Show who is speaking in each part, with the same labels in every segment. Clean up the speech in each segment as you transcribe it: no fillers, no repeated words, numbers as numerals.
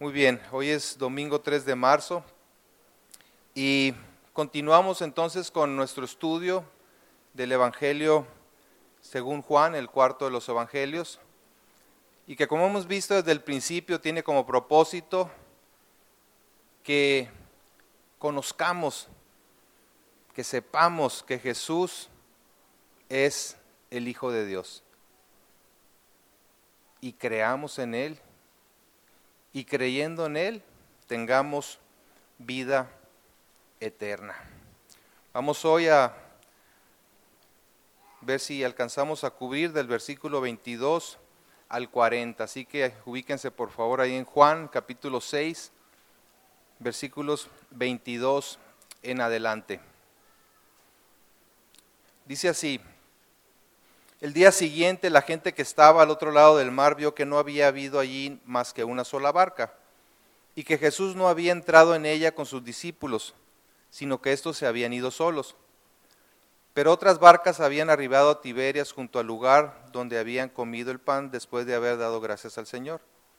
Speaker 1: Muy bien, hoy es domingo 3 de marzo y continuamos entonces con nuestro estudio del Evangelio según Juan, el cuarto de los Evangelios, y que como hemos visto desde el principio tiene como propósito que conozcamos, que sepamos que Jesús es el Hijo de Dios y creamos en Él y creyendo en Él tengamos vida eterna. Vamos hoy a ver si alcanzamos a cubrir del versículo 22 al 40, así que ubíquense por favor ahí en Juan capítulo 6, versículos 22 en adelante. Dice así: el día siguiente la gente que estaba al otro lado del mar vio que no había habido allí más que una sola barca, y que Jesús no había entrado en ella con sus discípulos, sino que estos se habían ido solos. Pero otras barcas habían arribado a Tiberias junto al lugar donde habían comido el pan después de haber dado gracias al Señor.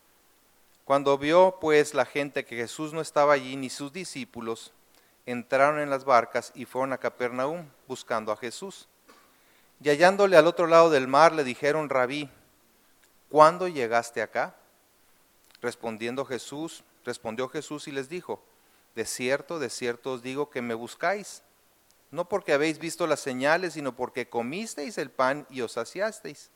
Speaker 1: Cuando vio pues la gente que Jesús no estaba allí ni sus discípulos, entraron en las barcas y fueron a Capernaum buscando a Jesús. Y hallándole al otro lado del mar le dijeron: Rabí, ¿cuándo llegaste acá? Respondió Jesús y les dijo: de cierto os digo que me buscáis, no porque habéis visto las señales, sino porque comisteis el pan y os saciasteis.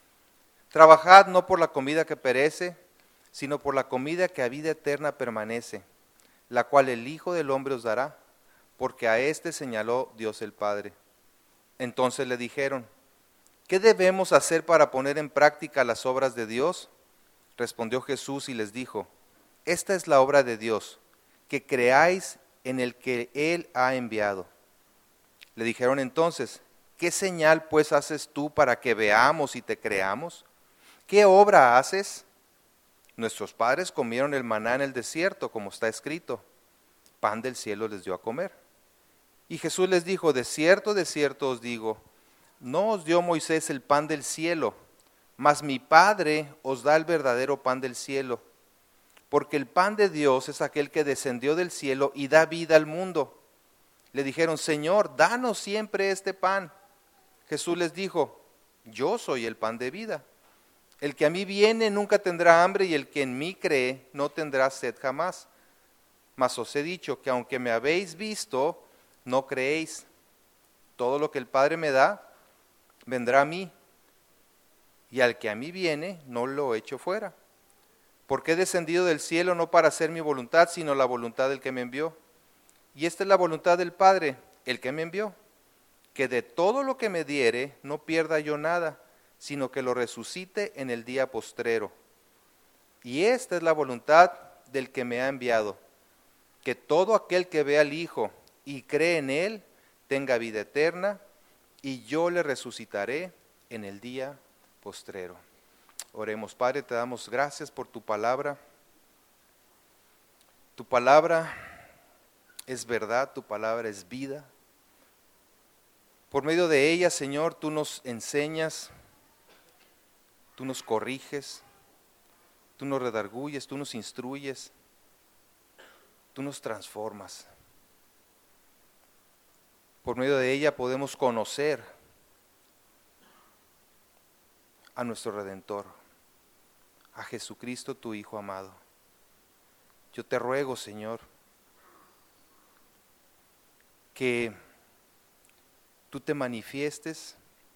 Speaker 1: Trabajad no por la comida que perece, sino por la comida que a vida eterna permanece, la cual el Hijo del Hombre os dará, porque a éste señaló Dios el Padre. Entonces le dijeron: ¿qué debemos hacer para poner en práctica las obras de Dios? Respondió Jesús y les dijo: esta es la obra de Dios, que creáis en el que Él ha enviado. Le dijeron entonces: ¿qué señal pues haces tú para que veamos y te creamos? ¿Qué obra haces? Nuestros padres comieron el maná en el desierto, como está escrito: pan del cielo les dio a comer. Y Jesús les dijo: de cierto os digo, no os dio Moisés el pan del cielo, mas mi Padre os da el verdadero pan del cielo. Porque el pan de Dios es aquel que descendió del cielo y da vida al mundo. Le dijeron: Señor, danos siempre este pan. Jesús les dijo: yo soy el pan de vida. El que a mí viene nunca tendrá hambre, y el que en mí cree no tendrá sed jamás. Mas os he dicho que aunque me habéis visto, no creéis. Todo lo que el Padre me da, vendrá a mí, y al que a mí viene, no lo echo fuera. Porque he descendido del cielo no para hacer mi voluntad, sino la voluntad del que me envió. Y esta es la voluntad del Padre, el que me envió, que de todo lo que me diere no pierda yo nada, sino que lo resucite en el día postrero. Y esta es la voluntad del que me ha enviado, que todo aquel que ve al Hijo y cree en Él tenga vida eterna, y yo le resucitaré en el día postrero. Oremos. Padre, te damos gracias por tu palabra. Tu palabra es verdad, tu palabra es vida. Por medio de ella, Señor, tú nos enseñas, tú nos corriges, tú nos redarguyes, tú nos instruyes, tú nos transformas. Por medio de ella podemos conocer a nuestro Redentor, a Jesucristo, tu Hijo amado. Yo te ruego, Señor, que tú te manifiestes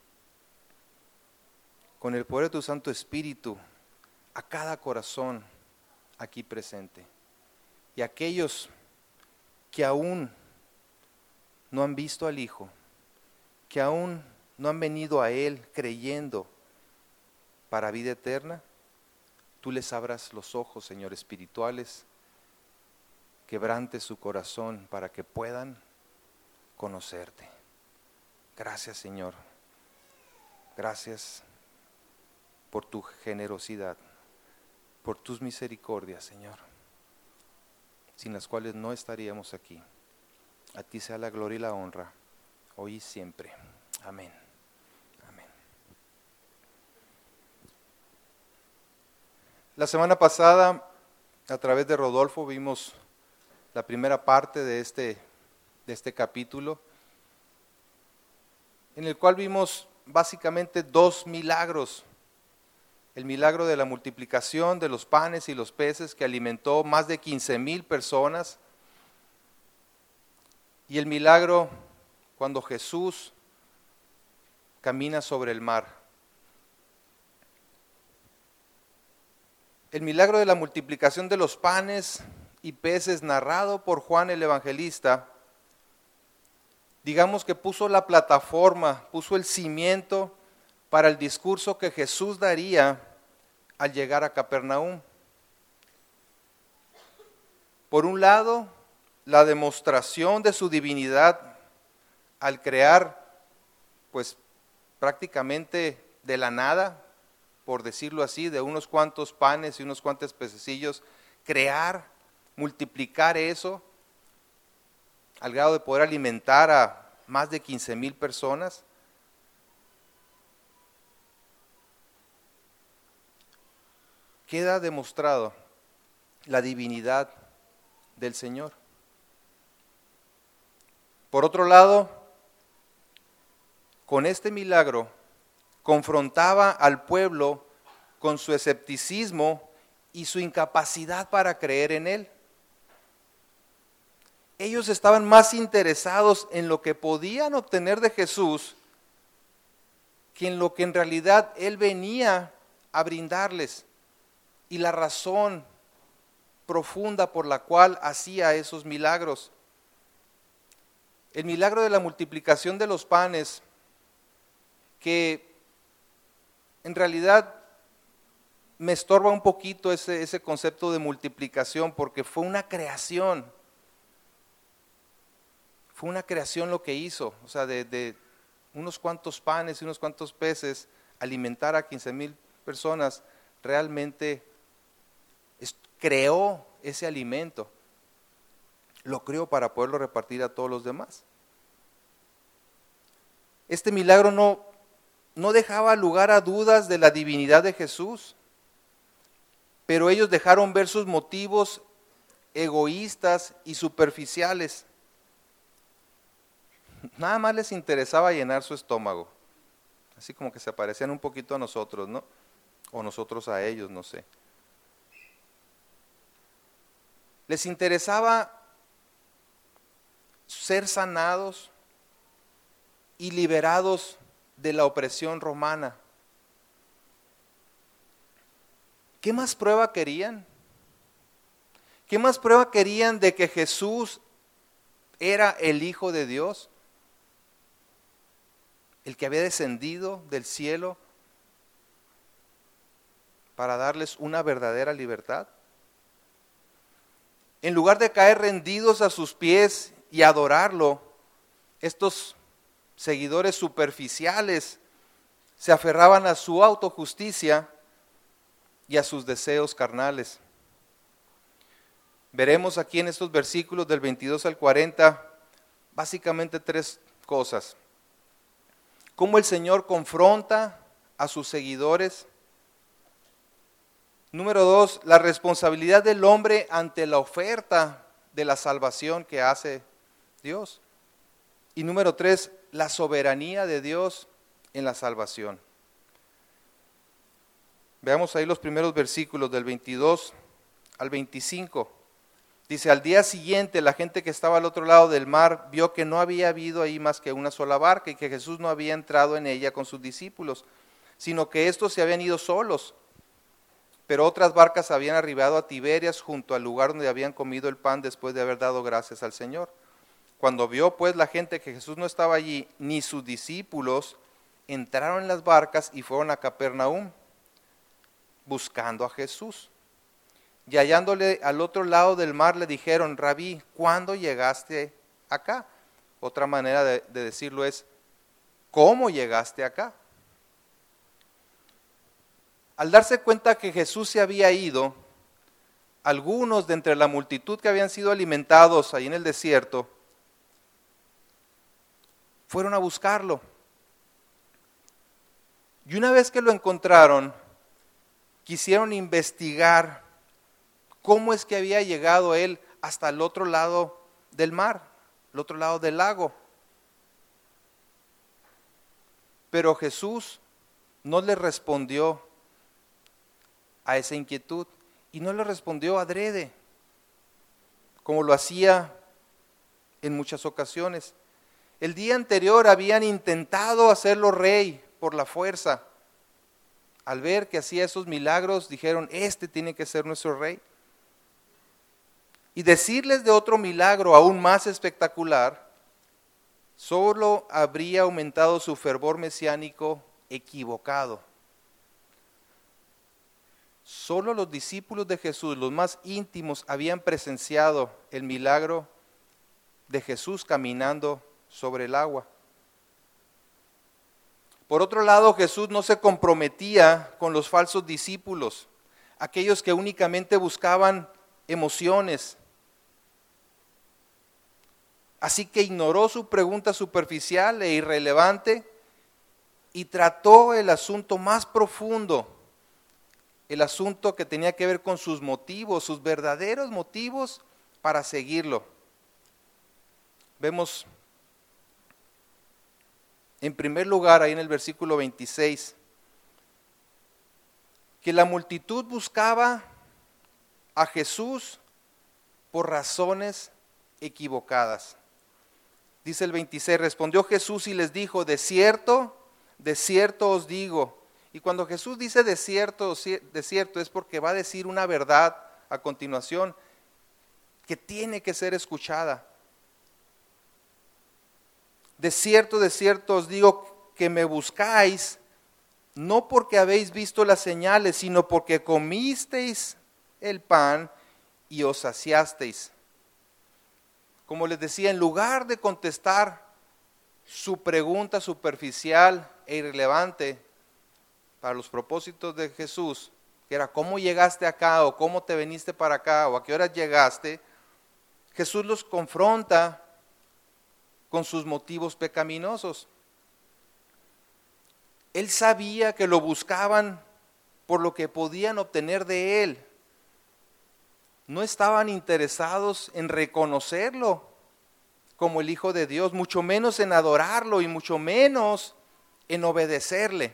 Speaker 1: con el poder de tu Santo Espíritu a cada corazón aquí presente. Y aquellos que aún no han visto al Hijo, que aún no han venido a Él creyendo para vida eterna, tú les abras los ojos, Señor, espirituales, quebrantes su corazón para que puedan conocerte. Gracias, Señor. Gracias por tu generosidad, por tus misericordias, Señor, sin las cuales no estaríamos aquí. A ti sea la gloria y la honra, hoy y siempre. Amén. Amén. La semana pasada a través de Rodolfo vimos la primera parte de este capítulo, en el cual vimos básicamente dos milagros. El milagro de la multiplicación de los panes y los peces que alimentó más de 15,000 personas. Y el milagro cuando Jesús camina sobre el mar. El milagro de la multiplicación de los panes y peces narrado por Juan el Evangelista, digamos que puso la plataforma, puso el cimiento para el discurso que Jesús daría al llegar a Capernaum. Por un lado, la demostración de su divinidad al crear, pues prácticamente de la nada, por decirlo así, de unos cuantos panes y unos cuantos pececillos, crear, multiplicar eso, al grado de poder alimentar a más de 15,000 personas. Queda demostrado la divinidad del Señor. Por otro lado, con este milagro confrontaba al pueblo con su escepticismo y su incapacidad para creer en Él. Ellos estaban más interesados en lo que podían obtener de Jesús que en lo que en realidad Él venía a brindarles y la razón profunda por la cual hacía esos milagros. El milagro de la multiplicación de los panes, que en realidad me estorba un poquito ese concepto de multiplicación, porque fue una creación. Fue una creación lo que hizo, o sea, de unos cuantos panes y unos cuantos peces, alimentar a 15,000 personas, realmente creó ese alimento. Lo creó para poderlo repartir a todos los demás. Este milagro no dejaba lugar a dudas de la divinidad de Jesús, pero ellos dejaron ver sus motivos egoístas y superficiales. Nada más les interesaba llenar su estómago, así como que se parecían un poquito a nosotros, ¿no? O nosotros a ellos, no sé. Les interesaba ser sanados y liberados de la opresión romana. ¿Qué más prueba querían? ¿Qué más prueba querían de que Jesús era el Hijo de Dios? El que había descendido del cielo para darles una verdadera libertad. En lugar de caer rendidos a sus pies y adorarlo, estos seguidores superficiales se aferraban a su autojusticia y a sus deseos carnales. Veremos aquí en estos versículos del 22 al 40 básicamente tres cosas. Cómo el Señor confronta a sus seguidores. Número 2, la responsabilidad del hombre ante la oferta de la salvación que hace Dios. Y número 3, la soberanía de Dios en la salvación. Veamos ahí los primeros versículos del 22 al 25. Dice, al día siguiente la gente que estaba al otro lado del mar vio que no había habido ahí más que una sola barca y que Jesús no había entrado en ella con sus discípulos, sino que estos se habían ido solos. Pero otras barcas habían arribado a Tiberias junto al lugar donde habían comido el pan después de haber dado gracias al Señor. Cuando vio pues la gente que Jesús no estaba allí, ni sus discípulos, entraron en las barcas y fueron a Capernaum buscando a Jesús. Y hallándole al otro lado del mar le dijeron, Rabí, ¿cuándo llegaste acá? Otra manera de decirlo es, ¿cómo llegaste acá? Al darse cuenta que Jesús se había ido, algunos de entre la multitud que habían sido alimentados ahí en el desierto, fueron a buscarlo. Y una vez que lo encontraron, quisieron investigar ¿Cómo es que había llegado él hasta el otro lado del mar, el otro lado del lago? Pero Jesús no le respondió a esa inquietud y no le respondió adrede, como lo hacía en muchas ocasiones. El día anterior habían intentado hacerlo rey por la fuerza. Al ver que hacía esos milagros, dijeron, este tiene que ser nuestro rey. Y decirles de otro milagro aún más espectacular, solo habría aumentado su fervor mesiánico equivocado. Solo los discípulos de Jesús, los más íntimos, habían presenciado el milagro de Jesús caminando sobre el agua. Por otro lado, Jesús no se comprometía con los falsos discípulos, aquellos que únicamente buscaban emociones. Así que ignoró su pregunta superficial e irrelevante y trató el asunto más profundo, el asunto que tenía que ver con sus motivos, sus verdaderos motivos para seguirlo. Vemos en primer lugar ahí en el versículo 26 que la multitud buscaba a Jesús por razones equivocadas. Dice el 26, respondió Jesús y les dijo, de cierto os digo. Y cuando Jesús dice de cierto es porque va a decir una verdad a continuación que tiene que ser escuchada. De cierto os digo que me buscáis, no porque habéis visto las señales, sino porque comisteis el pan y os saciasteis. Como les decía, en lugar de contestar su pregunta superficial e irrelevante para los propósitos de Jesús, que era ¿cómo llegaste acá? O ¿cómo te viniste para acá? O ¿a qué hora llegaste? Jesús los confronta con sus motivos pecaminosos. Él sabía que lo buscaban por lo que podían obtener de él. No estaban interesados en reconocerlo como el Hijo de Dios, mucho menos en adorarlo y mucho menos en obedecerle.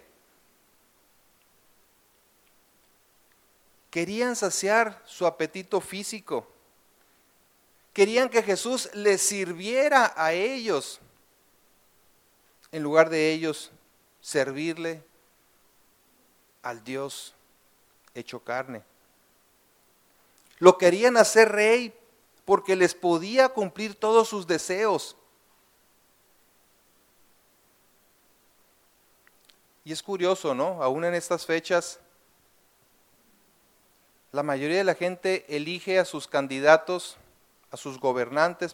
Speaker 1: Querían saciar su apetito físico. Querían que Jesús les sirviera a ellos, en lugar de ellos servirle al Dios hecho carne. Lo querían hacer rey porque les podía cumplir todos sus deseos. Y es curioso, ¿no? Aún en estas fechas, la mayoría de la gente elige a sus candidatos, a sus gobernantes,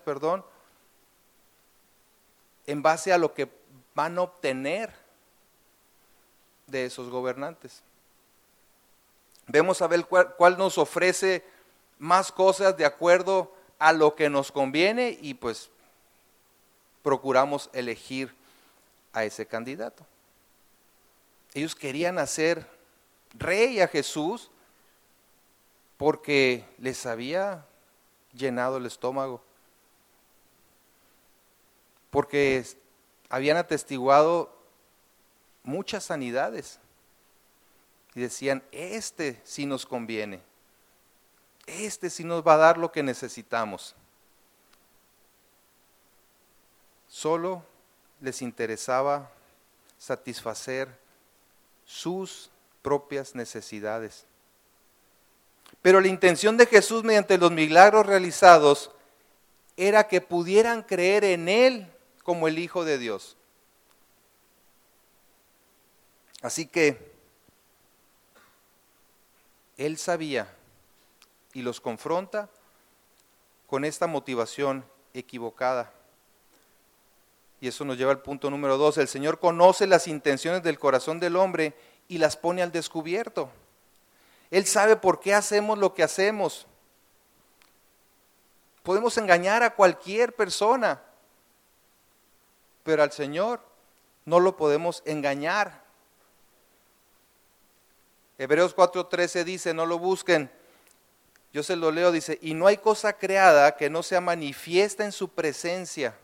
Speaker 1: en base a lo que van a obtener de esos gobernantes. Vemos a ver cuál nos ofrece más cosas de acuerdo a lo que nos conviene y pues procuramos elegir a ese candidato. Ellos querían hacer rey a Jesús porque les había llenado el estómago, porque habían atestiguado muchas sanidades y decían, este sí nos conviene, este sí nos va a dar lo que necesitamos. Solo les interesaba satisfacer sus propias necesidades. Pero la intención de Jesús mediante los milagros realizados era que pudieran creer en Él como el Hijo de Dios. Así que Él sabía y los confronta con esta motivación equivocada. Y eso nos lleva al punto número 2. El Señor conoce las intenciones del corazón del hombre y las pone al descubierto. Él sabe por qué hacemos lo que hacemos. Podemos engañar a cualquier persona, pero al Señor no lo podemos engañar. Hebreos 4:13 dice, no lo busquen Yo se lo leo, dice, y no hay cosa creada que no sea manifiesta en su presencia.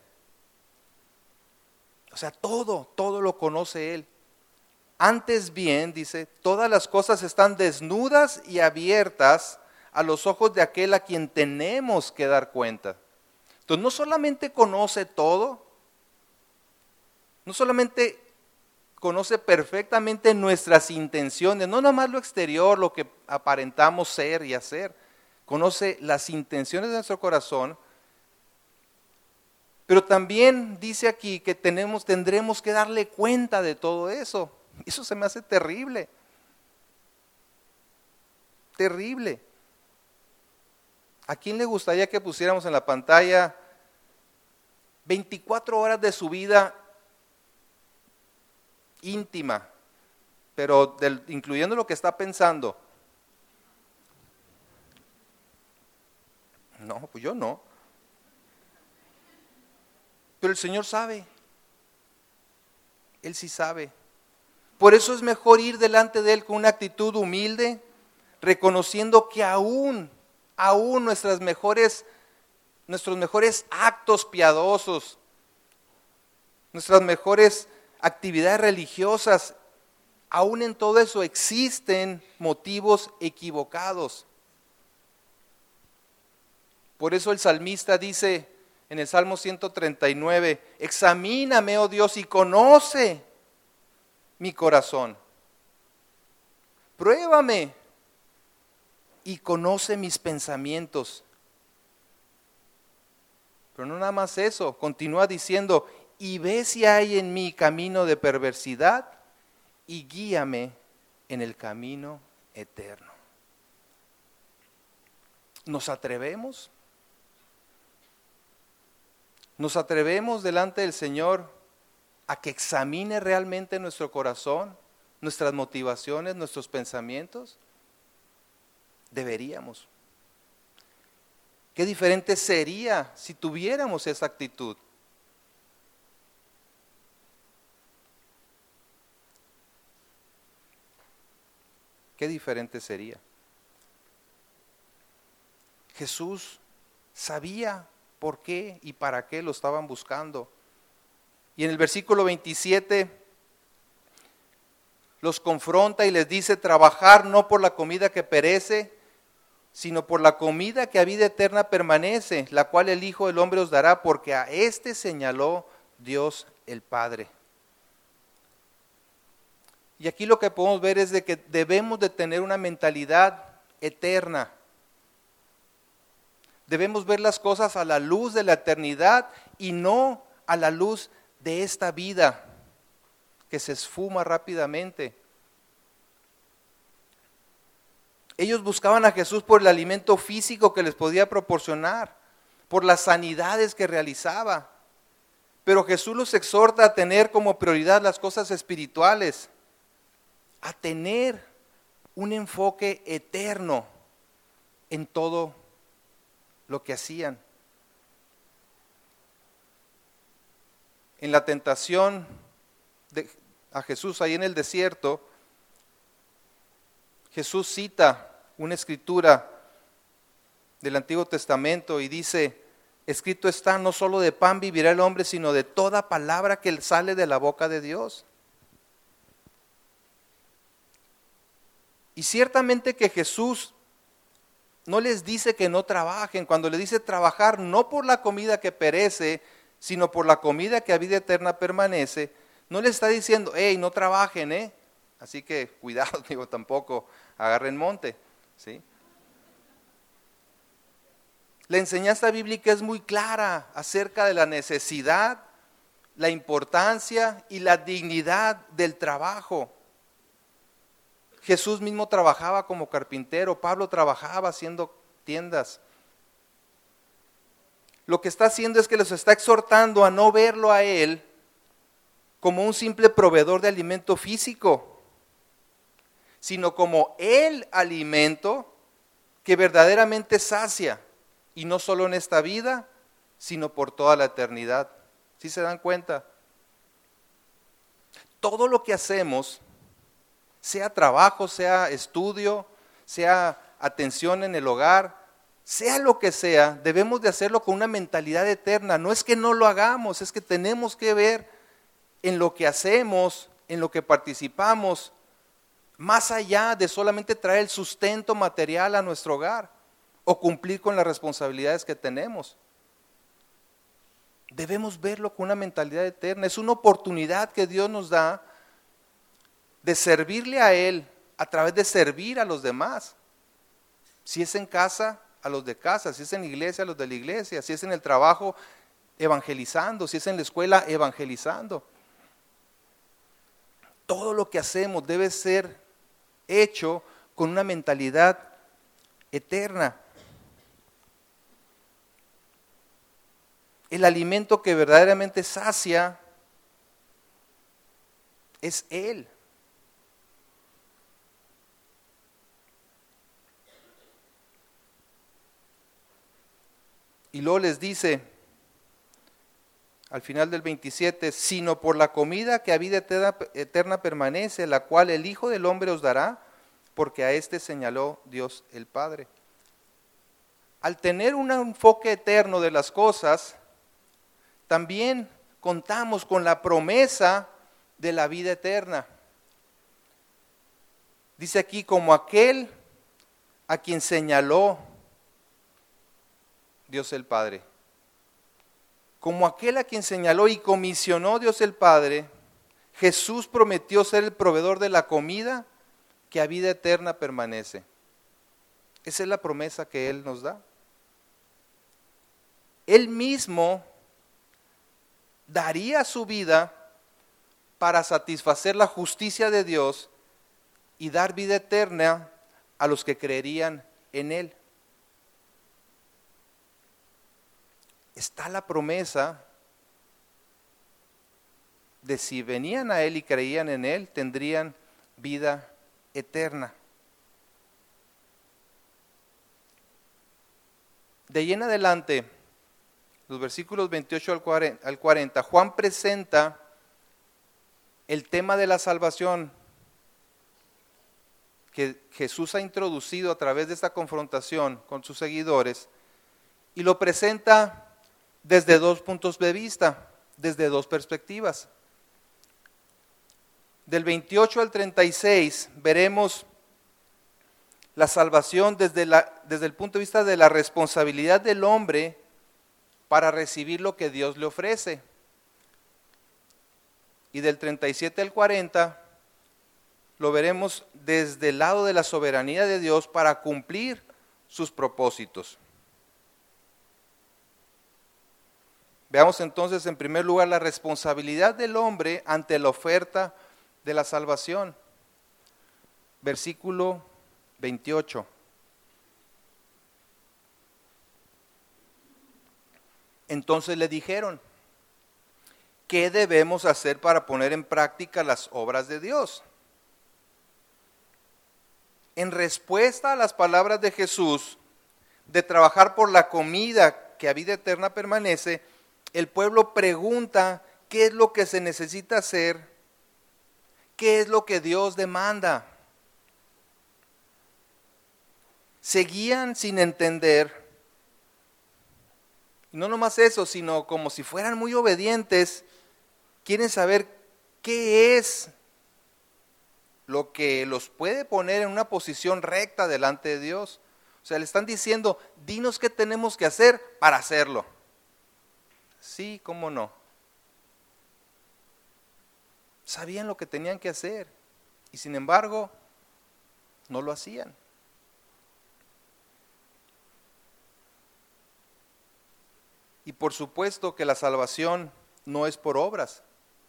Speaker 1: O sea, todo lo conoce Él. Antes bien, dice, todas las cosas están desnudas y abiertas a los ojos de aquel a quien tenemos que dar cuenta. Entonces, no solamente conoce todo, no solamente conoce perfectamente nuestras intenciones, no nomás lo exterior, lo que aparentamos ser y hacer, conoce las intenciones de nuestro corazón, pero también dice aquí que tendremos que darle cuenta de todo eso. Eso se me hace terrible. Terrible. ¿A quién le gustaría que pusiéramos en la pantalla 24 horas de su vida íntima, pero incluyendo lo que está pensando? No, pues yo no. Pero el Señor sabe. Él sí sabe. Por eso es mejor ir delante de Él con una actitud humilde, reconociendo que aún nuestros mejores actos piadosos, nuestras mejores actividades religiosas, aún en todo eso existen motivos equivocados. Por eso el salmista dice en el Salmo 139, examíname, oh Dios, y conoce mi corazón. Pruébame y conoce mis pensamientos. Pero no nada más eso, continúa diciendo, y ve si hay en mí camino de perversidad y guíame en el camino eterno. ¿Nos atrevemos? ¿Nos atrevemos delante del Señor a que examine realmente nuestro corazón, nuestras motivaciones, nuestros pensamientos? Deberíamos. Qué diferente sería si tuviéramos esa actitud. Qué diferente sería. Jesús sabía por qué y para qué lo estaban buscando. Y en el versículo 27 los confronta y les dice, trabajar no por la comida que perece, sino por la comida que a vida eterna permanece, la cual el Hijo del Hombre os dará, porque a éste señaló Dios el Padre. Y aquí lo que podemos ver es de que debemos de tener una mentalidad eterna. Debemos ver las cosas a la luz de la eternidad y no a la luz de esta vida que se esfuma rápidamente. Ellos buscaban a Jesús por el alimento físico que les podía proporcionar, por las sanidades que realizaba. Pero Jesús los exhorta a tener como prioridad las cosas espirituales, a tener un enfoque eterno en todo lo que hacían. En la tentación a Jesús ahí en el desierto, Jesús cita una escritura del Antiguo Testamento y dice, escrito está, no solo de pan vivirá el hombre, sino de toda palabra que sale de la boca de Dios. Y ciertamente que Jesús no les dice que no trabajen, cuando le dice trabajar no por la comida que perece, sino por la comida que a vida eterna permanece, no les está diciendo, hey, no trabajen, así que cuidado, digo, tampoco agarren monte, ¿sí? La enseñanza bíblica es muy clara acerca de la necesidad, la importancia y la dignidad del trabajo. Jesús mismo trabajaba como carpintero, Pablo trabajaba haciendo tiendas. Lo que está haciendo es que los está exhortando a no verlo a Él como un simple proveedor de alimento físico, sino como el alimento que verdaderamente sacia, y no solo en esta vida, sino por toda la eternidad. ¿Sí se dan cuenta? Todo lo que hacemos, sea trabajo, sea estudio, sea atención en el hogar, sea lo que sea, debemos de hacerlo con una mentalidad eterna. No es que no lo hagamos, es que tenemos que ver en lo que hacemos, en lo que participamos, más allá de solamente traer el sustento material a nuestro hogar o cumplir con las responsabilidades que tenemos. Debemos verlo con una mentalidad eterna. Es una oportunidad que Dios nos da de servirle a Él a través de servir a los demás. Si es en casa, a los de casa; si es en la iglesia, a los de la iglesia; si es en el trabajo, evangelizando; si es en la escuela, evangelizando. Todo lo que hacemos debe ser hecho con una mentalidad eterna. El alimento que verdaderamente sacia es Él. Y luego les dice, al final del 27, sino por la comida que a vida eterna permanece, la cual el Hijo del Hombre os dará, porque a este señaló Dios el Padre. Al tener un enfoque eterno de las cosas, también contamos con la promesa de la vida eterna. Dice aquí, como aquel a quien señaló Dios el Padre. Como aquel a quien señaló y comisionó Dios el Padre, Jesús prometió ser el proveedor de la comida que a vida eterna permanece. Esa es la promesa que Él nos da. Él mismo daría su vida para satisfacer la justicia de Dios y dar vida eterna a los que creerían en Él. Está la promesa de si venían a Él y creían en Él, tendrían vida eterna. De ahí en adelante, los versículos 28 al 40, Juan presenta el tema de la salvación que Jesús ha introducido a través de esta confrontación con sus seguidores, y lo presenta desde dos puntos de vista, desde dos perspectivas. Del 28 al 36 veremos la salvación desde el punto de vista de la responsabilidad del hombre para recibir lo que Dios le ofrece. Y del 37 al 40 lo veremos desde el lado de la soberanía de Dios para cumplir sus propósitos. Veamos entonces en primer lugar la responsabilidad del hombre ante la oferta de la salvación. Versículo 28. Entonces le dijeron, ¿qué debemos hacer para poner en práctica las obras de Dios? En respuesta a las palabras de Jesús de trabajar por la comida que a vida eterna permanece, el pueblo pregunta qué es lo que se necesita hacer, qué es lo que Dios demanda. Seguían sin entender, y no nomás eso, sino como si fueran muy obedientes, quieren saber qué es lo que los puede poner en una posición recta delante de Dios. O sea, le están diciendo, dinos qué tenemos que hacer para hacerlo. Sí, cómo no. Sabían lo que tenían que hacer y sin embargo no lo hacían. Y por supuesto que la salvación no es por obras.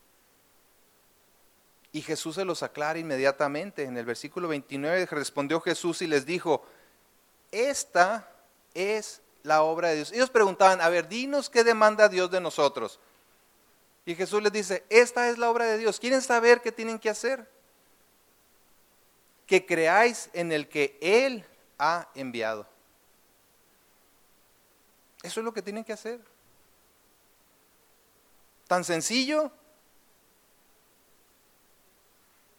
Speaker 1: Y Jesús se los aclara inmediatamente. En el versículo 29 respondió Jesús y les dijo, esta es la obra de Dios. Ellos preguntaban, a ver, dinos qué demanda Dios de nosotros. Y Jesús les dice, esta es la obra de Dios. ¿Quieren saber qué tienen que hacer? Que creáis en el que Él ha enviado. Eso es lo que tienen que hacer. Tan sencillo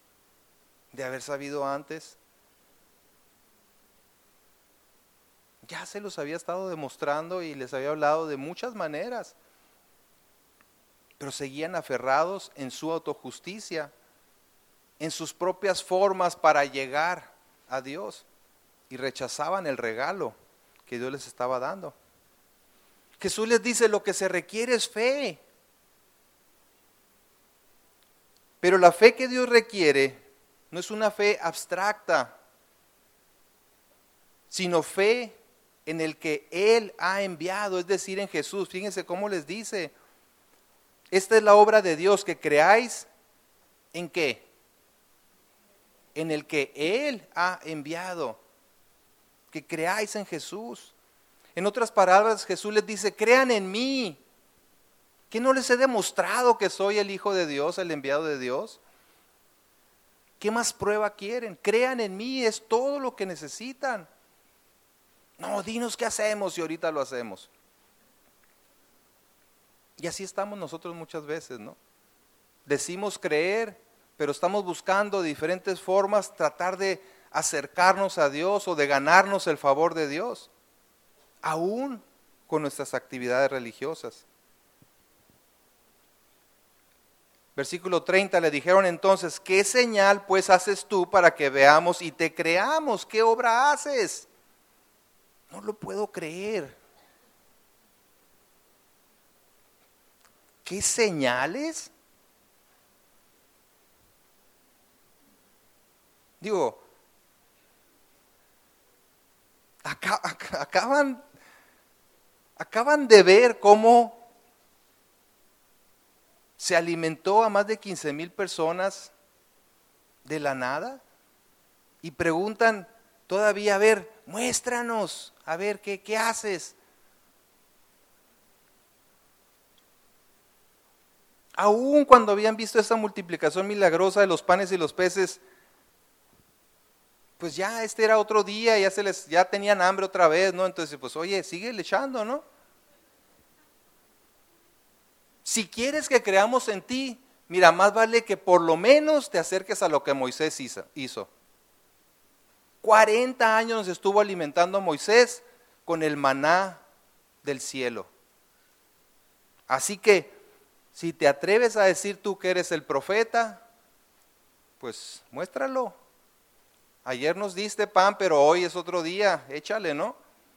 Speaker 1: de haber sabido antes. ya se los había estado demostrando y les había hablado de muchas maneras. Pero seguían aferrados en su autojusticia, en sus propias formas para llegar a Dios, y rechazaban el regalo que Dios les estaba dando. Jesús les dice, lo que se requiere es fe. Pero la fe que Dios requiere no es una fe abstracta, sino fe en el que Él ha enviado, es decir, en Jesús. Fíjense cómo les dice, esta es la obra de Dios, que creáis ¿en qué? En el que Él ha enviado, que creáis en Jesús. En otras palabras, Jesús les dice, crean en mí. ¿Que no les he demostrado que soy el Hijo de Dios, el enviado de Dios? ¿Qué más prueba quieren? Crean en mí, es todo lo que necesitan. No, dinos qué hacemos y ahorita lo hacemos. Y así estamos nosotros muchas veces, ¿no? Decimos creer, pero estamos buscando de diferentes formas tratar de acercarnos a Dios o de ganarnos el favor de Dios, aún con nuestras actividades religiosas. Versículo 30, le dijeron entonces, ¿qué señal pues haces tú para que veamos y te creamos? ¿Qué obra haces? No lo puedo creer. ¿Qué señales? Digo, acaban de ver cómo se alimentó a más de 15,000 personas de la nada y preguntan todavía, a ver, muéstranos, a ver, ¿qué haces? Aún cuando habían visto esa multiplicación milagrosa de los panes y los peces, pues ya este era otro día, ya tenían hambre otra vez, ¿no? Entonces, pues oye, sigue echando, ¿no? Si quieres que creamos en ti, mira, más vale que por lo menos te acerques a lo que Moisés hizo. 40 años nos estuvo alimentando Moisés con el maná del cielo. Así que, si te atreves a decir tú que eres el profeta, pues muéstralo. Ayer nos diste pan, pero hoy es otro día, échale, ¿no?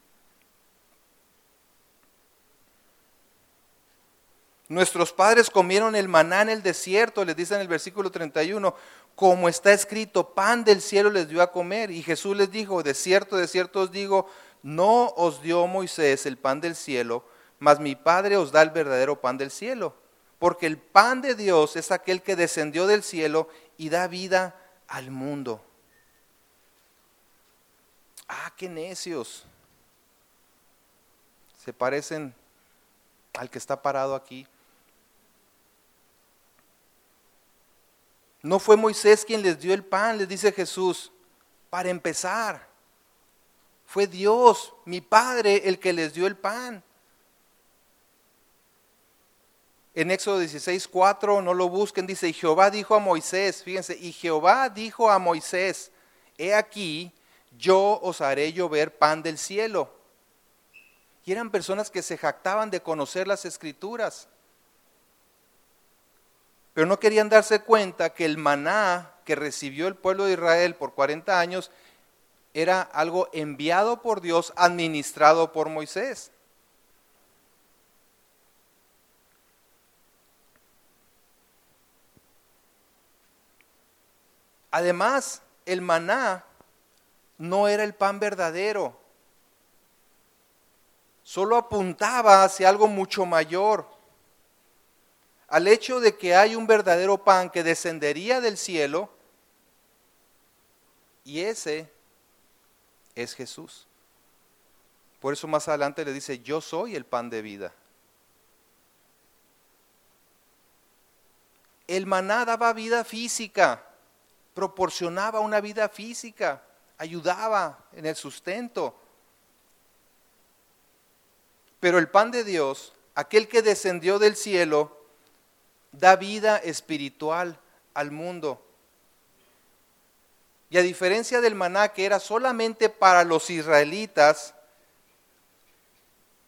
Speaker 1: Nuestros padres comieron el maná en el desierto, les dice en el versículo 31, como está escrito, pan del cielo les dio a comer. Y Jesús les dijo, de cierto os digo, no os dio Moisés el pan del cielo, mas mi Padre os da el verdadero pan del cielo. Porque el pan de Dios es aquel que descendió del cielo y da vida al mundo. Ah, qué necios. Se parecen al que está parado aquí. No fue Moisés quien les dio el pan, les dice Jesús, para empezar. Fue Dios, mi Padre, el que les dio el pan. En Éxodo 16:4, no lo busquen, dice, y Jehová dijo a Moisés, fíjense, y Jehová dijo a Moisés, he aquí, yo os haré llover pan del cielo. Y eran personas que se jactaban de conocer las Escrituras. Pero no querían darse cuenta que el maná que recibió el pueblo de Israel por 40 años era algo enviado por Dios, administrado por Moisés. Además, el maná no era el pan verdadero, solo apuntaba hacia algo mucho mayor, al hecho de que hay un verdadero pan que descendería del cielo, y ese es Jesús. Por eso más adelante le dice, yo soy el pan de vida. El maná daba vida física, proporcionaba una vida física, ayudaba en el sustento. Pero el pan de Dios, aquel que descendió del cielo, da vida espiritual al mundo. Y a diferencia del maná que era solamente para los israelitas,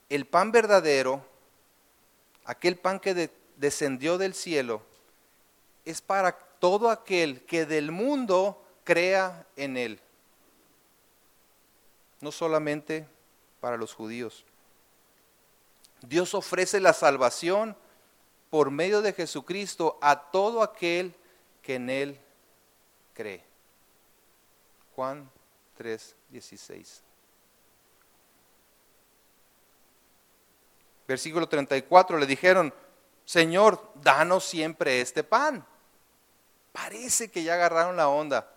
Speaker 1: el pan verdadero, aquel pan que descendió del cielo, es para todo aquel que del mundo crea en él. No solamente para los judíos. Dios ofrece la salvación por medio de Jesucristo a todo aquel que en él cree. Juan 3:16. Versículo 34, le dijeron, Señor, danos siempre este pan. Parece que ya agarraron la onda.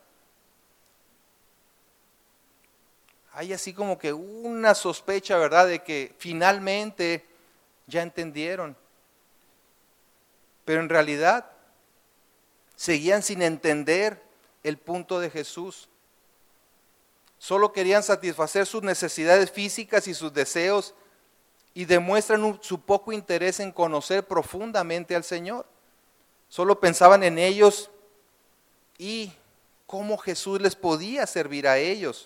Speaker 1: Hay así como que una sospecha, ¿verdad?, de que finalmente ya entendieron. Pero en realidad seguían sin entender el punto de Jesús. Solo querían satisfacer sus necesidades físicas y sus deseos y demuestran su poco interés en conocer profundamente al Señor. Solo pensaban en ellos y cómo Jesús les podía servir a ellos.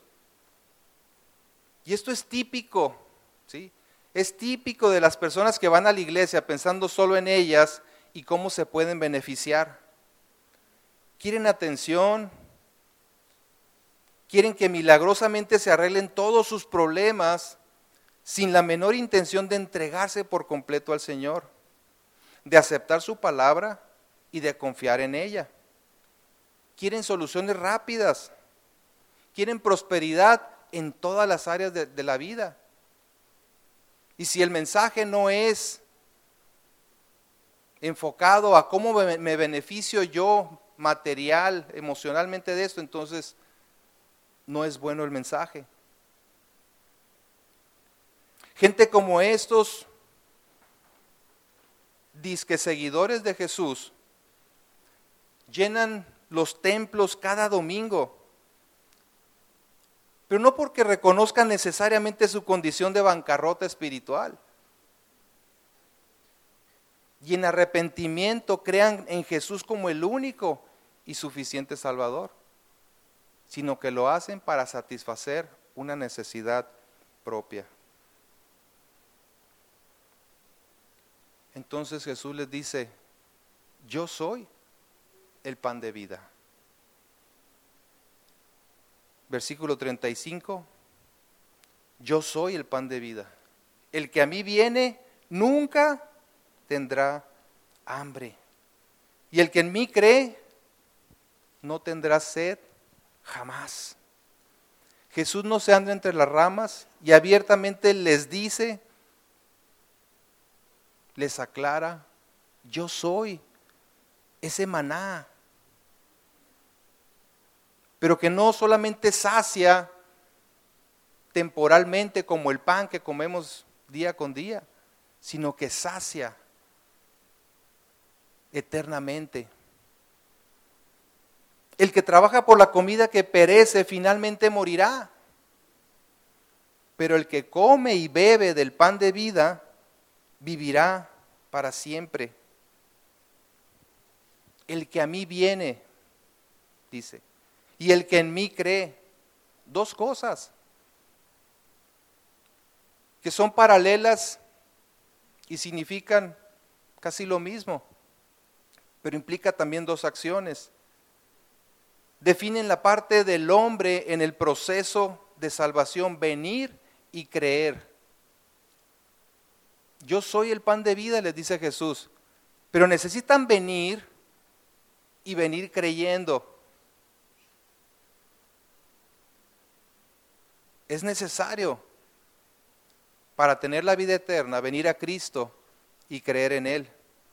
Speaker 1: Y esto es típico, ¿sí? Es típico de las personas que van a la iglesia pensando solo en ellas y cómo se pueden beneficiar. Quieren atención, quieren que milagrosamente se arreglen todos sus problemas sin la menor intención de entregarse por completo al Señor, de aceptar su palabra y de confiar en ella. Quieren soluciones rápidas, quieren prosperidad en todas las áreas de la vida. Y si el mensaje no es enfocado a cómo me beneficio yo material, emocionalmente de esto, entonces no es bueno el mensaje. Gente como estos, disque seguidores de Jesús, llenan los templos cada domingo, pero no porque reconozcan necesariamente su condición de bancarrota espiritual. Y en arrepentimiento crean en Jesús como el único y suficiente Salvador, sino que lo hacen para satisfacer una necesidad propia. Entonces Jesús les dice, yo soy el pan de vida. Versículo 35, yo soy el pan de vida. El que a mí viene nunca tendrá hambre. Y el que en mí cree no tendrá sed jamás. Jesús no se anda entre las ramas y abiertamente les dice, les aclara, yo soy ese maná. Pero que no solamente sacia temporalmente como el pan que comemos día con día, sino que sacia eternamente. El que trabaja por la comida que perece finalmente morirá, pero el que come y bebe del pan de vida vivirá para siempre. El que a mí viene, dice, y el que en mí cree, dos cosas que son paralelas y significan casi lo mismo, pero implica también dos acciones. Definen la parte del hombre en el proceso de salvación, venir y creer. Yo soy el pan de vida, les dice Jesús, pero necesitan venir y venir creyendo. Es necesario para tener la vida eterna venir a Cristo y creer en Él.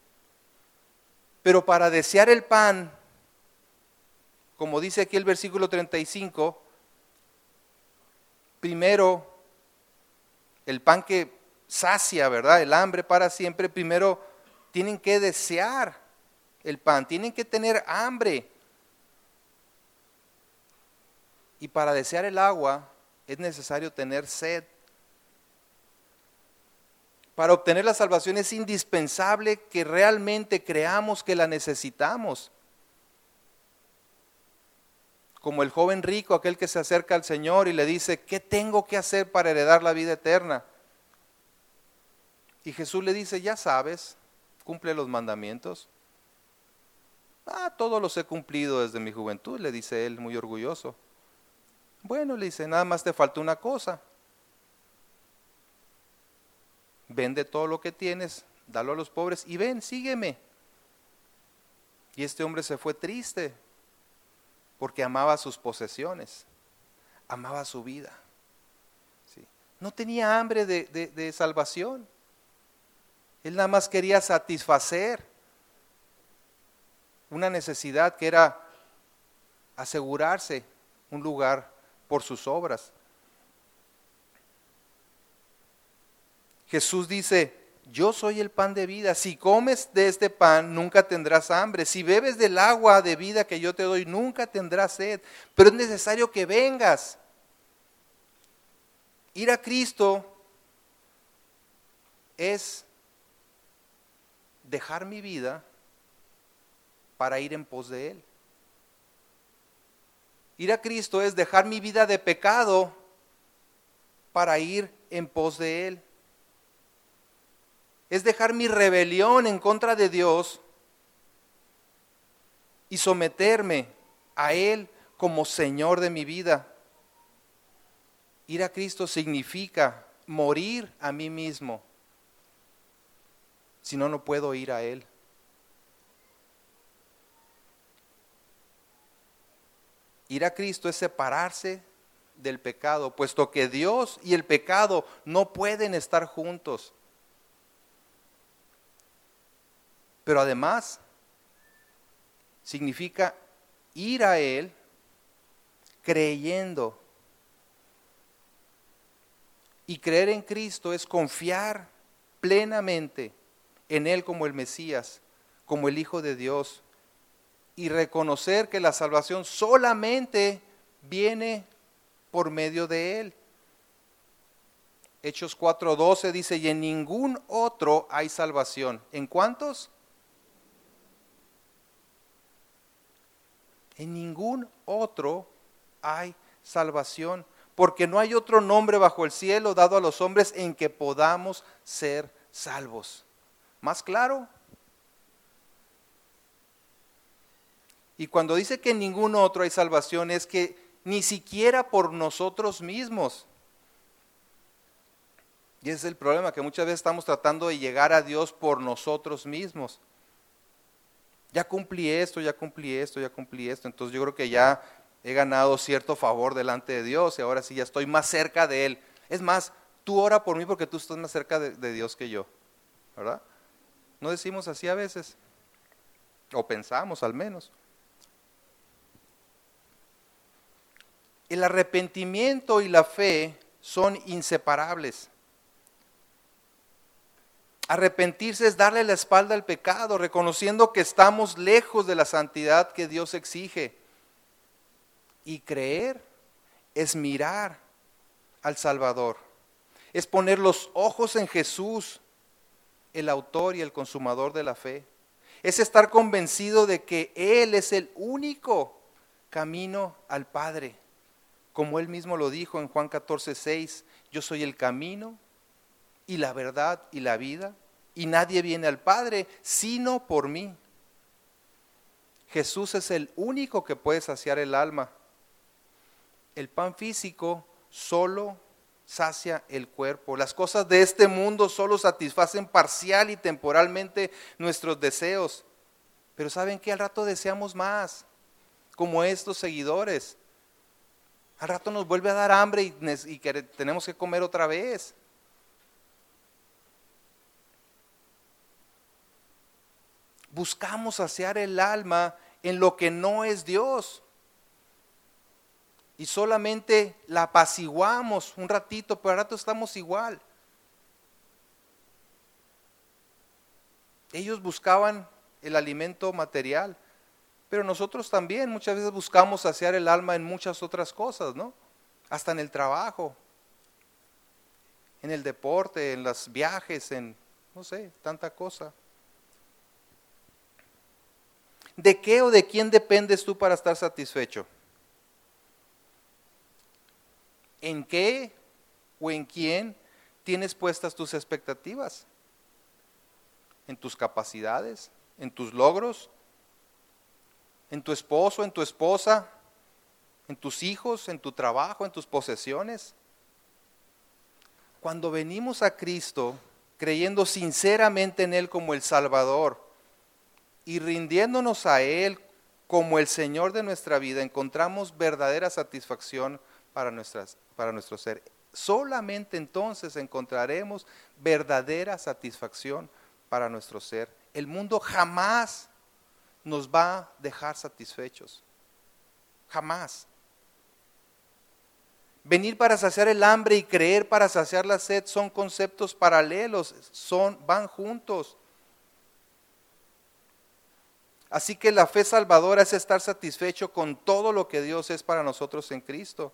Speaker 1: Pero para desear el pan, como dice aquí el versículo 35, primero el pan que sacia, ¿verdad?, el hambre para siempre, primero tienen que desear el pan, tienen que tener hambre. Y para desear el agua es necesario tener sed. Para obtener la salvación es indispensable que realmente creamos que la necesitamos. Como el joven rico, aquel que se acerca al Señor y le dice, ¿qué tengo que hacer para heredar la vida eterna? Y Jesús le dice, ya sabes, cumple los mandamientos. Todos los he cumplido desde mi juventud, le dice él muy orgulloso. Bueno, le dice, nada más te falta una cosa. Vende todo lo que tienes, dalo a los pobres y ven, sígueme. Y este hombre se fue triste porque amaba sus posesiones, amaba su vida. ¿Sí? No tenía hambre de salvación. Él nada más quería satisfacer una necesidad que era asegurarse un lugar por sus obras. Jesús dice, yo soy el pan de vida, si comes de este pan nunca tendrás hambre, si bebes del agua de vida que yo te doy nunca tendrás sed, pero es necesario que vengas. Ir a Cristo es dejar mi vida para ir en pos de Él. Ir a Cristo es dejar mi vida de pecado para ir en pos de Él. Es dejar mi rebelión en contra de Dios y someterme a Él como Señor de mi vida. Ir a Cristo significa morir a mí mismo. Si no, no puedo ir a Él. Ir a Cristo es separarse del pecado, puesto que Dios y el pecado no pueden estar juntos. Pero además, significa ir a Él creyendo. Y creer en Cristo es confiar plenamente en Él como el Mesías, como el Hijo de Dios. Y reconocer que la salvación solamente viene por medio de Él. Hechos 4:12 dice, y en ningún otro hay salvación. ¿En cuántos? En ningún otro hay salvación, porque no hay otro nombre bajo el cielo dado a los hombres en que podamos ser salvos. ¿Más claro? Y cuando dice que en ningún otro hay salvación, es que ni siquiera por nosotros mismos. Y ese es el problema, que muchas veces estamos tratando de llegar a Dios por nosotros mismos. Ya cumplí esto, ya cumplí esto, ya cumplí esto. Entonces yo creo que ya he ganado cierto favor delante de Dios y ahora sí ya estoy más cerca de Él. Es más, tú ora por mí porque tú estás más cerca de Dios que yo, ¿verdad? ¿No decimos así a veces? O pensamos al menos. El arrepentimiento y la fe son inseparables. Arrepentirse es darle la espalda al pecado, reconociendo que estamos lejos de la santidad que Dios exige. Y creer es mirar al Salvador, es poner los ojos en Jesús, el autor y el consumador de la fe. Es estar convencido de que Él es el único camino al Padre. Como Él mismo lo dijo en Juan 14:6, yo soy el camino y la verdad y la vida, y nadie viene al Padre sino por mí. Jesús es el único que puede saciar el alma. El pan físico solo sacia el cuerpo. Las cosas de este mundo solo satisfacen parcial y temporalmente nuestros deseos. Pero ¿saben qué? Al rato deseamos más, como estos seguidores. Al rato nos vuelve a dar hambre y tenemos que comer otra vez. Buscamos saciar el alma en lo que no es Dios. Y solamente la apaciguamos un ratito, pero al rato estamos igual. Ellos buscaban el alimento material, pero nosotros también muchas veces buscamos saciar el alma en muchas otras cosas, ¿no? Hasta en el trabajo, en el deporte, en los viajes, en, no sé, tanta cosa. ¿De qué o de quién dependes tú para estar satisfecho? ¿En qué o en quién tienes puestas tus expectativas? en tus capacidades, en tus logros, en tu esposo, en tu esposa, en tus hijos, en tu trabajo, en tus posesiones. Cuando venimos a Cristo, creyendo sinceramente en Él como el Salvador y rindiéndonos a Él como el Señor de nuestra vida, encontramos verdadera satisfacción para nuestro ser. Solamente entonces encontraremos verdadera satisfacción para nuestro ser. El mundo jamás nos va a dejar satisfechos. Jamás. Venir para saciar el hambre y creer para saciar la sed son conceptos paralelos, van juntos. Así que la fe salvadora es estar satisfecho con todo lo que Dios es para nosotros en Cristo.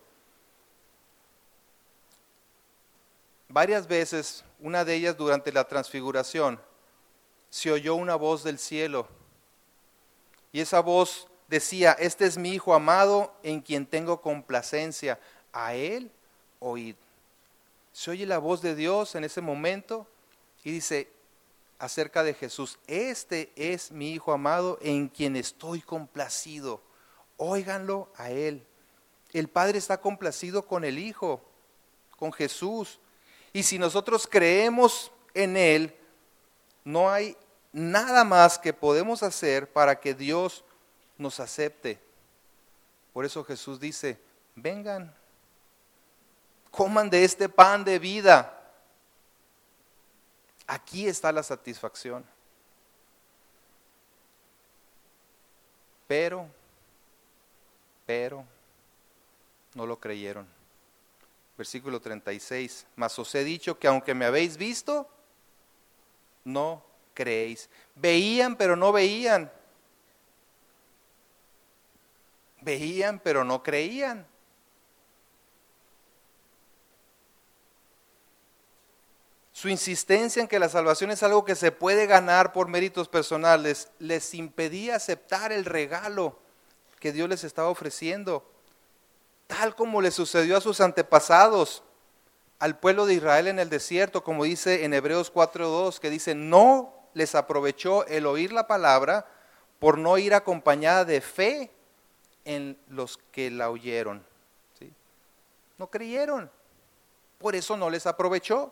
Speaker 1: Varias veces, una de ellas durante la transfiguración, se oyó una voz del cielo. Y esa voz decía: este es mi Hijo amado en quien tengo complacencia, a Él oíd. Se oye la voz de Dios en ese momento y dice acerca de Jesús: este es mi Hijo amado en quien estoy complacido. Óiganlo a Él. El Padre está complacido con el Hijo, con Jesús. Y si nosotros creemos en Él, no hay nada más que podemos hacer para que Dios nos acepte. Por eso Jesús dice: vengan, coman de este pan de vida. Aquí está la satisfacción. Pero, no lo creyeron. Versículo 36, mas os he dicho que aunque me habéis visto, no creéis. Veían, pero no veían. Veían, pero no creían. Su insistencia en que la salvación es algo que se puede ganar por méritos personales les impedía aceptar el regalo que Dios les estaba ofreciendo, tal como le sucedió a sus antepasados, al pueblo de Israel en el desierto, como dice en Hebreos 4:2, que dice: no les aprovechó el oír la palabra por no ir acompañada de fe en los que la oyeron. ¿Sí? No creyeron, por eso no les aprovechó.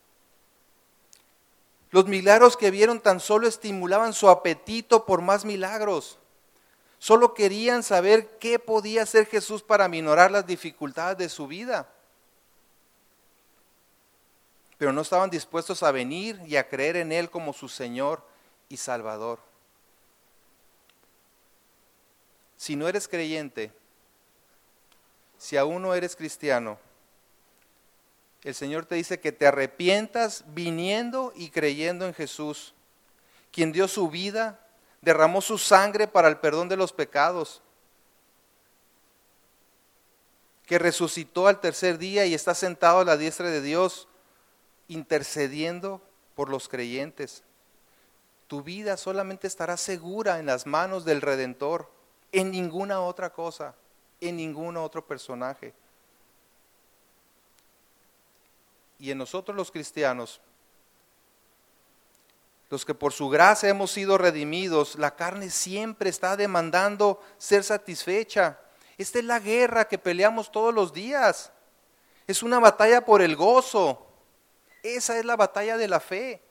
Speaker 1: Los milagros que vieron tan solo estimulaban su apetito por más milagros. Solo querían saber qué podía hacer Jesús para minorar las dificultades de su vida. Pero no estaban dispuestos a venir y a creer en Él como su Señor y Salvador. Si no eres creyente, si aún no eres cristiano, el Señor te dice que te arrepientas viniendo y creyendo en Jesús, quien dio su vida, derramó su sangre para el perdón de los pecados, que resucitó al tercer día y está sentado a la diestra de Dios, intercediendo por los creyentes. Tu vida solamente estará segura en las manos del Redentor, en ninguna otra cosa, en ningún otro personaje. Y en nosotros los cristianos, los que por su gracia hemos sido redimidos, la carne siempre está demandando ser satisfecha. Esta es la guerra que peleamos todos los días. Es una batalla por el gozo. Esa es la batalla de la fe.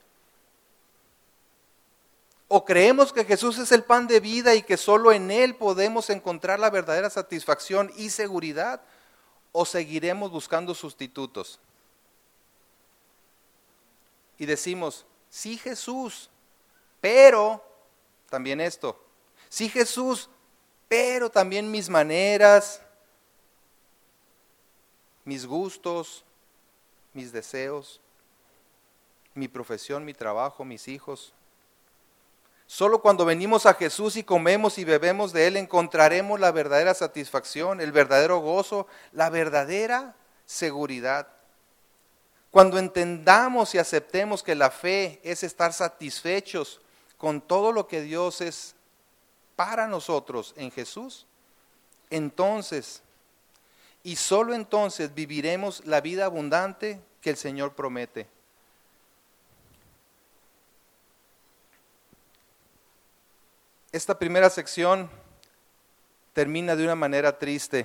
Speaker 1: O creemos que Jesús es el pan de vida y que solo en Él podemos encontrar la verdadera satisfacción y seguridad, o seguiremos buscando sustitutos. Y decimos: sí, Jesús, pero también esto. Sí, Jesús, pero también mis maneras, mis gustos, mis deseos, mi profesión, mi trabajo, mis hijos. Solo cuando venimos a Jesús y comemos y bebemos de Él encontraremos la verdadera satisfacción, el verdadero gozo, la verdadera seguridad. Cuando entendamos y aceptemos que la fe es estar satisfechos con todo lo que Dios es para nosotros en Jesús, entonces, y solo entonces, viviremos la vida abundante que el Señor promete. Esta primera sección termina de una manera triste.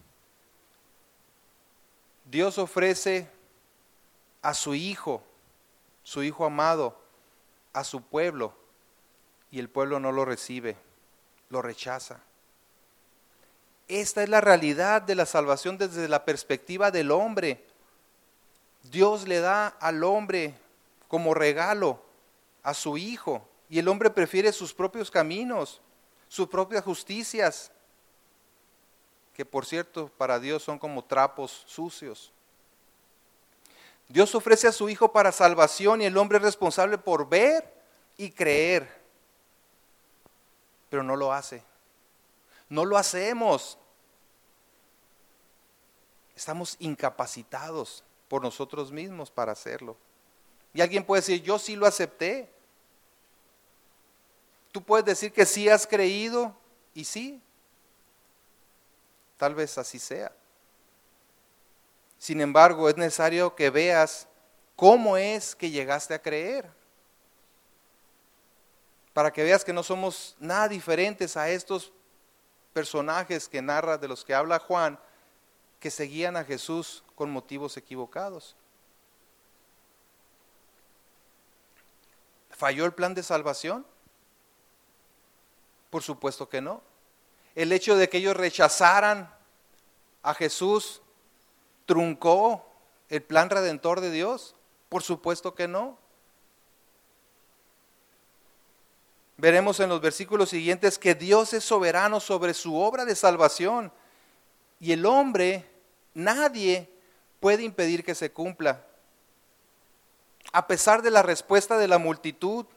Speaker 1: Dios ofrece a su Hijo amado, a su pueblo, y el pueblo no lo recibe, lo rechaza. Esta es la realidad de la salvación desde la perspectiva del hombre. Dios le da al hombre como regalo a su Hijo, y el hombre prefiere sus propios caminos, sus propias justicias, que por cierto para Dios son como trapos sucios. Dios ofrece a su Hijo para salvación y el hombre es responsable por ver y creer, pero no lo hace. No lo hacemos. Estamos incapacitados por nosotros mismos para hacerlo. Y alguien puede decir, yo sí lo acepté. Tú puedes decir que sí has creído, y sí, tal vez así sea. Sin embargo, es necesario que veas cómo es que llegaste a creer, para que veas que no somos nada diferentes a estos personajes que narra, de los que habla Juan, que seguían a Jesús con motivos equivocados. ¿Falló el plan de salvación? Por supuesto que no. El hecho de que ellos rechazaran a Jesús truncó el plan redentor de Dios. Por supuesto que no. Veremos en los versículos siguientes que Dios es soberano sobre su obra de salvación y el hombre, nadie puede impedir que se cumpla. A pesar de la respuesta de la multitud,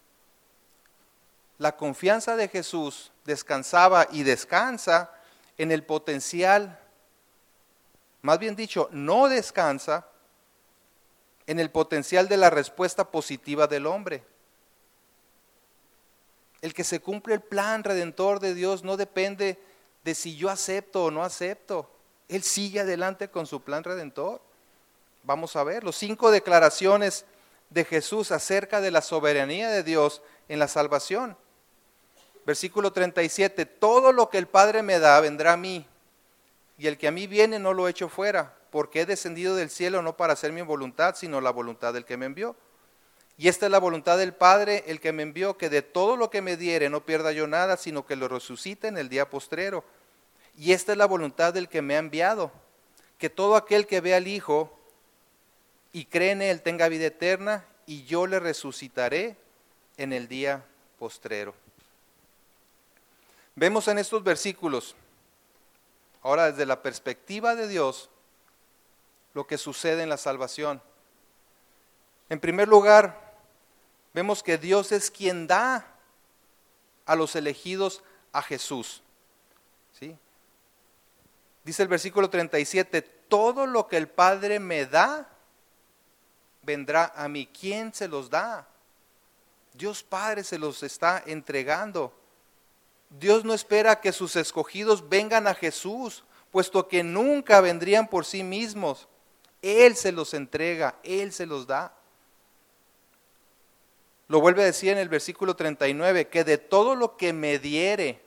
Speaker 1: la confianza de Jesús descansaba y descansa en el potencial, más bien dicho, no descansa en el potencial de la respuesta positiva del hombre. El que se cumple el plan redentor de Dios no depende de si yo acepto o no acepto. Él sigue adelante con su plan redentor. Vamos a ver los 5 declaraciones de Jesús acerca de la soberanía de Dios en la salvación. Versículo 37, todo lo que el Padre me da vendrá a mí, y el que a mí viene no lo echo fuera, porque he descendido del cielo no para hacer mi voluntad, sino la voluntad del que me envió. Y esta es la voluntad del Padre, el que me envió, que de todo lo que me diere no pierda yo nada, sino que lo resucite en el día postrero. Y esta es la voluntad del que me ha enviado, que todo aquel que ve al Hijo y cree en Él tenga vida eterna, y yo le resucitaré en el día postrero. Vemos en estos versículos, ahora desde la perspectiva de Dios, lo que sucede en la salvación. En primer lugar, vemos que Dios es quien da a los elegidos a Jesús. ¿Sí? Dice el versículo 37, todo lo que el Padre me da, vendrá a mí. ¿Quién se los da? Dios Padre se los está entregando. Dios no espera que sus escogidos vengan a Jesús, puesto que nunca vendrían por sí mismos. Él se los entrega, Él se los da. Lo vuelve a decir en el versículo 39, que de todo lo que me diere.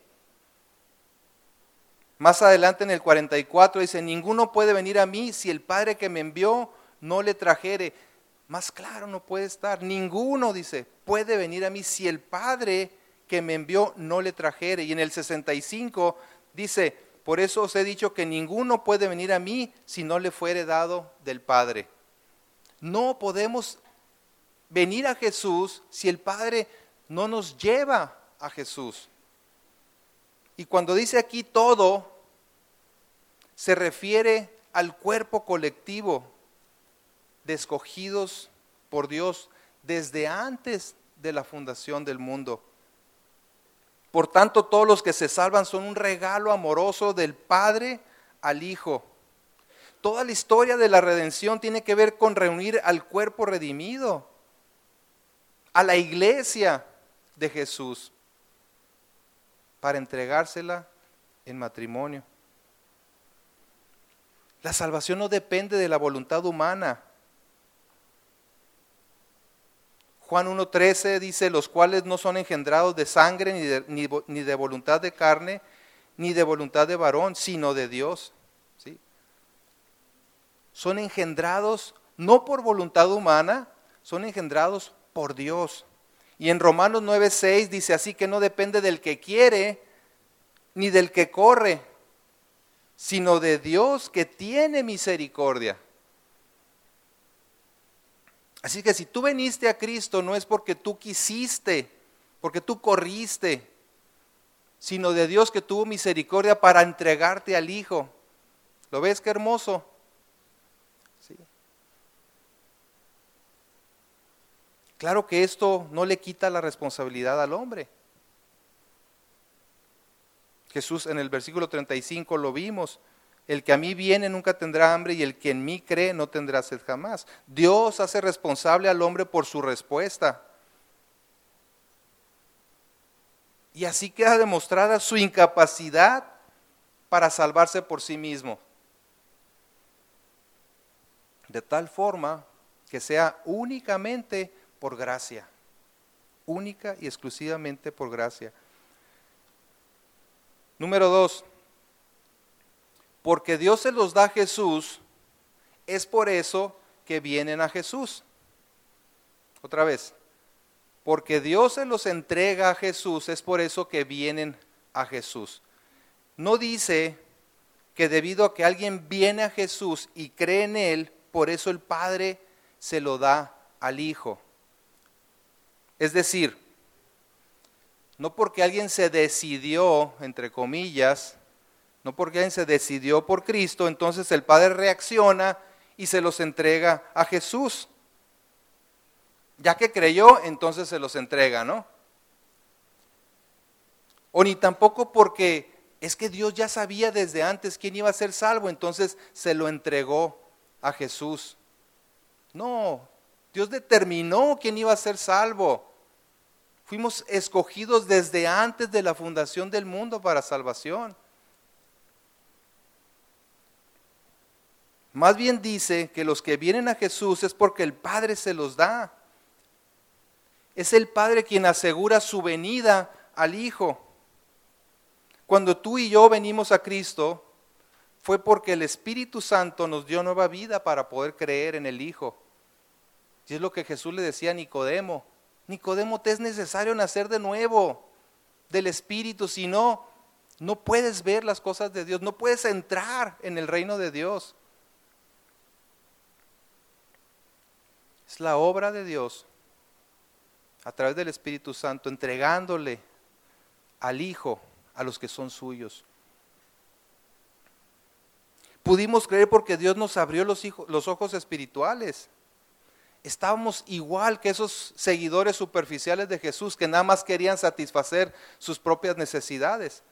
Speaker 1: Más adelante en el 44 dice, ninguno puede venir a mí si el Padre que me envió no le trajere. Más claro no puede estar. Ninguno, dice, puede venir a mí si el Padre que me envió no le trajere. Y en el 65 dice, por eso os he dicho que ninguno puede venir a mí si no le fuere dado del Padre. No podemos venir a Jesús si el Padre no nos lleva a Jesús. Y cuando dice aquí todo, se refiere al cuerpo colectivo de escogidos por Dios desde antes de la fundación del mundo. Por tanto, todos los que se salvan son un regalo amoroso del Padre al Hijo. Toda la historia de la redención tiene que ver con reunir al cuerpo redimido, a la iglesia de Jesús, para entregársela en matrimonio. La salvación no depende de la voluntad humana. Juan 1:13 dice, los cuales no son engendrados de sangre, ni de voluntad de carne, ni de voluntad de varón, sino de Dios. ¿Sí? Son engendrados no por voluntad humana, son engendrados por Dios. Y en Romanos 9:6 dice, así que no depende del que quiere, ni del que corre, sino de Dios que tiene misericordia. Así que si tú viniste a Cristo no es porque tú quisiste, porque tú corriste, sino de Dios que tuvo misericordia para entregarte al Hijo. ¿Lo ves qué hermoso? Sí. Claro que esto no le quita la responsabilidad al hombre. Jesús en el versículo 35 lo vimos. El que a mí viene nunca tendrá hambre y el que en mí cree no tendrá sed jamás. Dios hace responsable al hombre por su respuesta. Y así queda demostrada su incapacidad para salvarse por sí mismo. De tal forma que sea únicamente por gracia. Única y exclusivamente por gracia. Número 2. Porque Dios se los da a Jesús, es por eso que vienen a Jesús. Otra vez. Porque Dios se los entrega a Jesús, es por eso que vienen a Jesús. No dice que debido a que alguien viene a Jesús y cree en Él, por eso el Padre se lo da al Hijo. Es decir, no porque alguien se decidió, entre comillas, no porque alguien se decidió por Cristo, entonces el Padre reacciona y se los entrega a Jesús. Ya que creyó, entonces se los entrega, ¿no? O ni tampoco porque es que Dios ya sabía desde antes quién iba a ser salvo, entonces se lo entregó a Jesús. No, Dios determinó quién iba a ser salvo. Fuimos escogidos desde antes de la fundación del mundo para salvación. Más bien dice que los que vienen a Jesús es porque el Padre se los da. Es el Padre quien asegura su venida al Hijo. Cuando tú y yo venimos a Cristo, fue porque el Espíritu Santo nos dio nueva vida para poder creer en el Hijo. Y es lo que Jesús le decía a Nicodemo. Nicodemo, te es necesario nacer de nuevo del Espíritu, si no, no puedes ver las cosas de Dios, no puedes entrar en el reino de Dios. Es la obra de Dios a través del Espíritu Santo, entregándole al Hijo a los que son suyos. Pudimos creer porque Dios nos abrió los ojos espirituales. Estábamos igual que esos seguidores superficiales de Jesús que nada más querían satisfacer sus propias necesidades.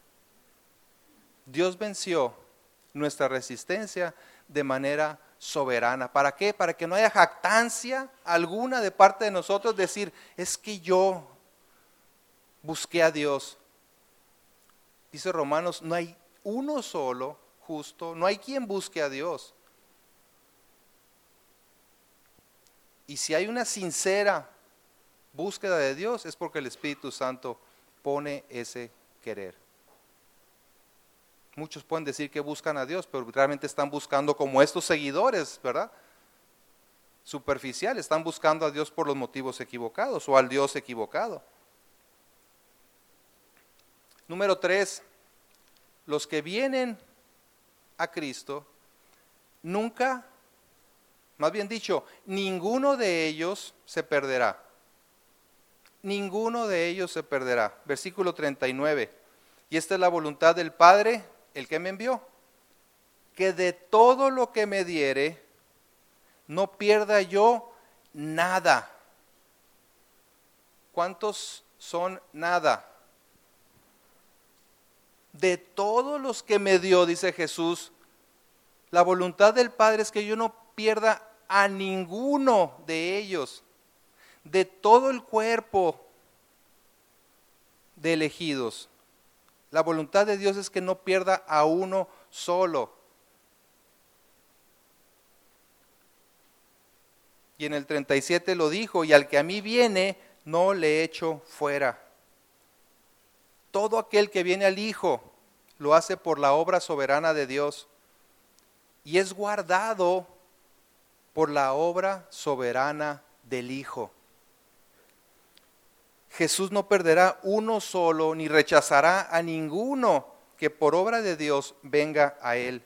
Speaker 1: Dios venció nuestra resistencia de manera soberana. ¿Para qué? Para que no haya jactancia alguna de parte de nosotros decir, es que yo busqué a Dios. Dice Romanos, no hay uno solo justo, no hay quien busque a Dios. Y si hay una sincera búsqueda de Dios es porque el Espíritu Santo pone ese querer. Muchos pueden decir que buscan a Dios, pero realmente están buscando como estos seguidores, ¿verdad? Superficiales, están buscando a Dios por los motivos equivocados o al Dios equivocado. Número 3, los que vienen a Cristo nunca, más bien dicho, ninguno de ellos se perderá. Ninguno de ellos se perderá. Versículo 39. Y esta es la voluntad del Padre, el que me envió, que de todo lo que me diere, no pierda yo nada. ¿Cuántos son nada? De todos los que me dio, dice Jesús, la voluntad del Padre es que yo no pierda a ninguno de ellos, de todo el cuerpo de elegidos. La voluntad de Dios es que no pierda a uno solo. Y en el 37 lo dijo, y al que a mí viene, no le echo fuera. Todo aquel que viene al Hijo lo hace por la obra soberana de Dios y es guardado por la obra soberana del Hijo. Jesús no perderá uno solo ni rechazará a ninguno que por obra de Dios venga a Él.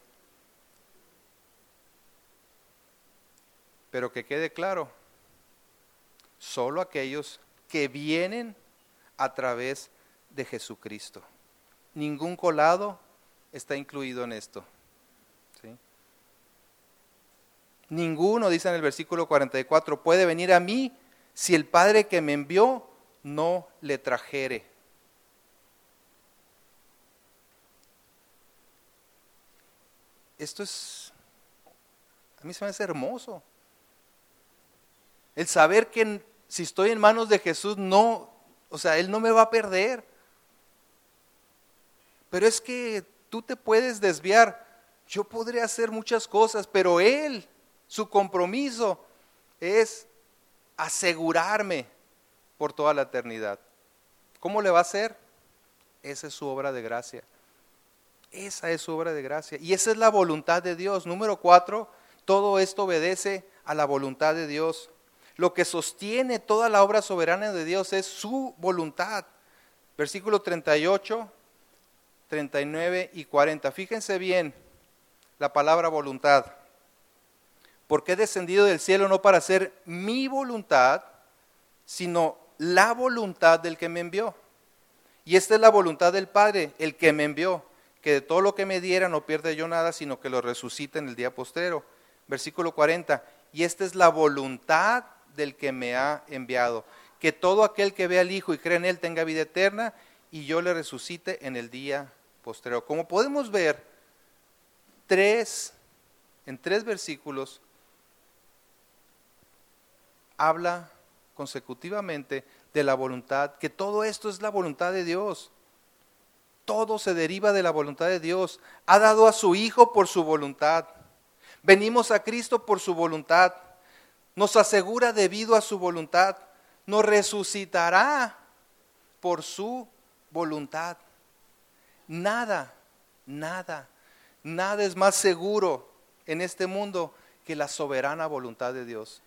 Speaker 1: Pero que quede claro, solo aquellos que vienen a través de Jesucristo. Ningún colado está incluido en esto. ¿Sí? Ninguno, dice en el versículo 44, puede venir a mí si el Padre que me envió no le trajere. Esto a mí se me hace hermoso. El saber que si estoy en manos de Jesús, Él no me va a perder. Pero es que tú te puedes desviar. Yo podría hacer muchas cosas, pero Él, su compromiso es asegurarme por toda la eternidad. ¿Cómo le va a hacer? Esa es su obra de gracia. Esa es su obra de gracia. Y esa es la voluntad de Dios. Número 4, todo esto obedece a la voluntad de Dios. Lo que sostiene toda la obra soberana de Dios es su voluntad. Versículo 38, 39 y 40. Fíjense bien la palabra voluntad. Porque he descendido del cielo no para hacer mi voluntad, sino la voluntad del que me envió. Y esta es la voluntad del Padre, el que me envió, que de todo lo que me diera no pierda yo nada, sino que lo resucite en el día postrero. Versículo 40. Y esta es la voluntad del que me ha enviado, que todo aquel que vea al Hijo y cree en Él tenga vida eterna, y yo le resucite en el día postrero. Como podemos ver, en tres versículos habla consecutivamente de la voluntad, que todo esto es la voluntad de Dios. Todo se deriva de la voluntad de Dios. Ha dado a su Hijo por su voluntad. Venimos a Cristo por su voluntad. Nos asegura debido a su voluntad. Nos resucitará por su voluntad. Nada es más seguro en este mundo que la soberana voluntad de Dios.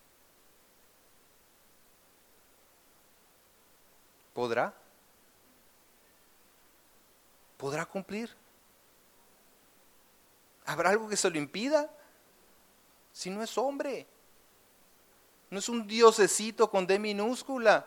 Speaker 1: ¿Podrá? ¿Podrá cumplir? ¿Habrá algo que se lo impida? Si no es hombre, no es un diosecito con D minúscula.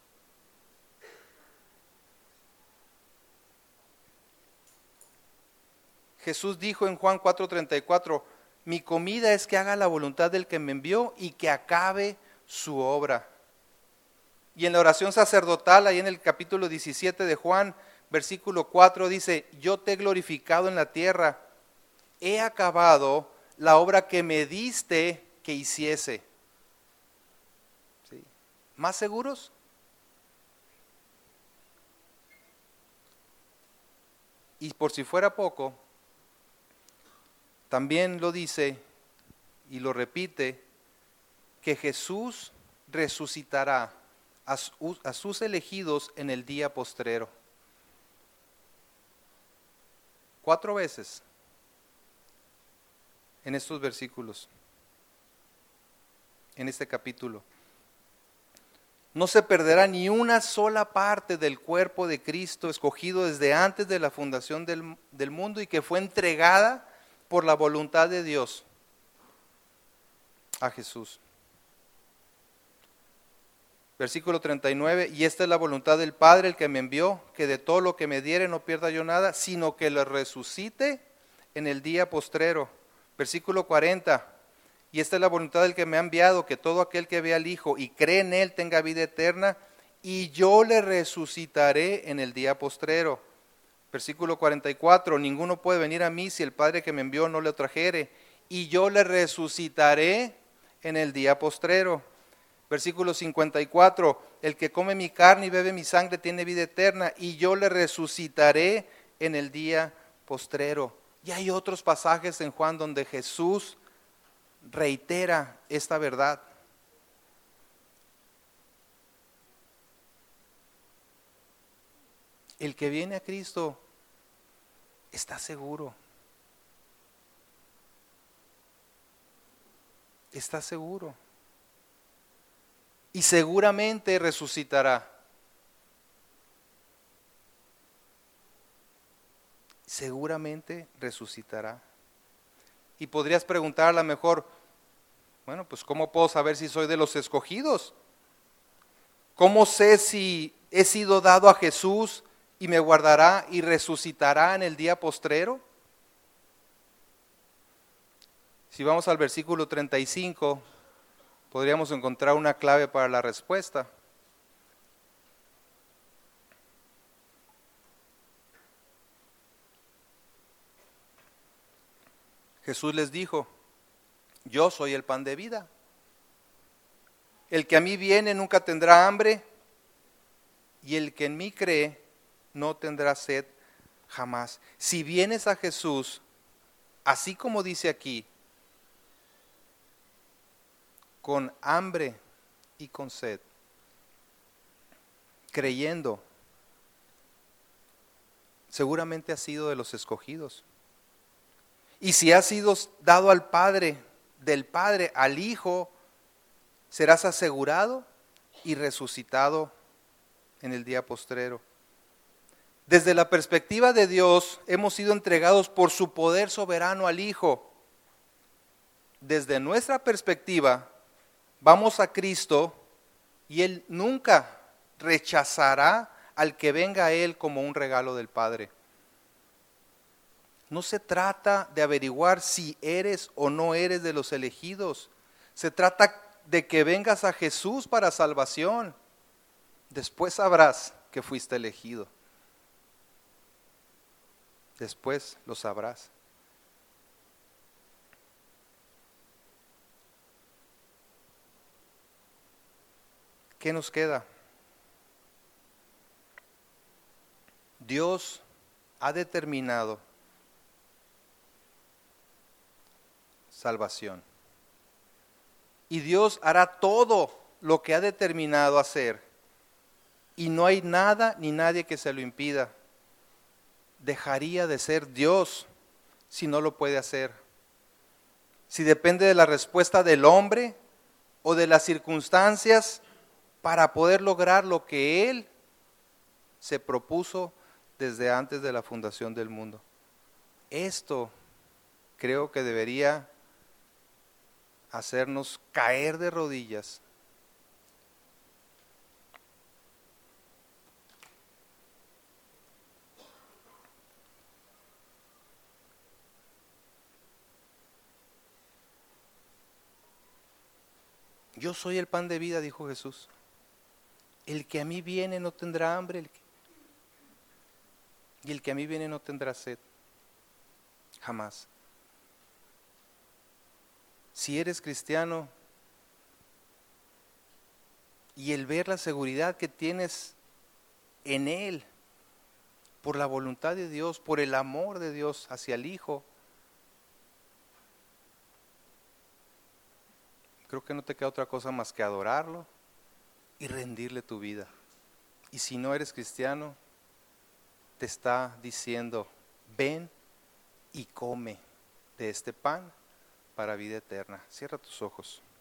Speaker 1: Jesús dijo en Juan 4:34, mi comida es que haga la voluntad del que me envió y que acabe su obra. Y en la oración sacerdotal, ahí en el capítulo 17 de Juan, versículo 4 dice, yo te he glorificado en la tierra, he acabado la obra que me diste que hiciese. ¿Sí? ¿Más seguros? Y por si fuera poco, también lo dice y lo repite, que Jesús resucitará a sus elegidos en el día postrero. 4 veces en estos versículos, en este capítulo. No se perderá ni una sola parte del cuerpo de Cristo escogido desde antes de la fundación del mundo y que fue entregada por la voluntad de Dios a Jesús. Versículo 39, y esta es la voluntad del Padre, el que me envió, que de todo lo que me diere no pierda yo nada, sino que lo resucite en el día postrero. Versículo 40, y esta es la voluntad del que me ha enviado, que todo aquel que vea al Hijo y cree en Él tenga vida eterna, y yo le resucitaré en el día postrero. Versículo 44, ninguno puede venir a mí si el Padre que me envió no le trajere, y yo le resucitaré en el día postrero. Versículo 54, el que come mi carne y bebe mi sangre tiene vida eterna, y yo le resucitaré en el día postrero. Y hay otros pasajes en Juan donde Jesús reitera esta verdad. El que viene a Cristo está seguro. Está seguro. Y seguramente resucitará. Seguramente resucitará. Y podrías preguntar a lo mejor, bueno, pues ¿cómo puedo saber si soy de los escogidos? ¿Cómo sé si he sido dado a Jesús y me guardará y resucitará en el día postrero? Si vamos al versículo 35, podríamos encontrar una clave para la respuesta. Jesús les dijo, yo soy el pan de vida. El que a mí viene nunca tendrá hambre, y el que en mí cree no tendrá sed jamás. Si vienes a Jesús, así como dice aquí, con hambre y con sed, creyendo, seguramente has sido de los escogidos. Y si has sido dado al Padre, del Padre al Hijo, serás asegurado y resucitado en el día postrero. Desde la perspectiva de Dios, hemos sido entregados por su poder soberano al Hijo. Desde nuestra perspectiva, vamos a Cristo y Él nunca rechazará al que venga a Él como un regalo del Padre. No se trata de averiguar si eres o no eres de los elegidos. Se trata de que vengas a Jesús para salvación. Después sabrás que fuiste elegido. Después lo sabrás. ¿Qué nos queda? Dios ha determinado salvación. Y Dios hará todo lo que ha determinado hacer. Y no hay nada ni nadie que se lo impida. Dejaría de ser Dios si no lo puede hacer. Si depende de la respuesta del hombre o de las circunstancias para poder lograr lo que Él se propuso desde antes de la fundación del mundo. Esto creo que debería hacernos caer de rodillas. Yo soy el pan de vida, dijo Jesús. El que a mí viene no tendrá hambre, y el que a mí viene no tendrá sed, jamás. Si eres cristiano y el ver la seguridad que tienes en Él, por la voluntad de Dios, por el amor de Dios hacia el Hijo, creo que no te queda otra cosa más que adorarlo y rendirle tu vida. Y si no eres cristiano, te está diciendo, ven y come de este pan para vida eterna. Cierra tus ojos.